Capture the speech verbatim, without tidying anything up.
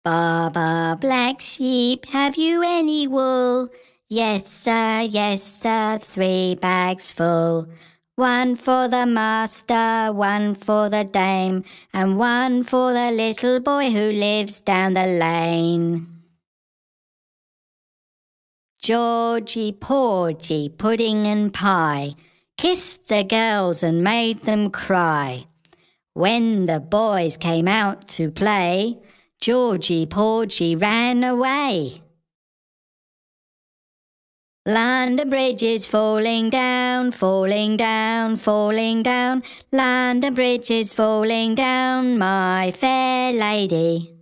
Baa, baa, black sheep, have you any wool? Yes, sir, yes, sir, three bags full. One for the master, one for the dame, and one for the little boy who lives down the lane. Georgie, Porgy, pudding and pie, kissed the girls and made them cry. When the boys came out to play, Georgie, Porgy ran away. London Bridge is falling down, falling down, falling down. London Bridge is falling down, my fair lady.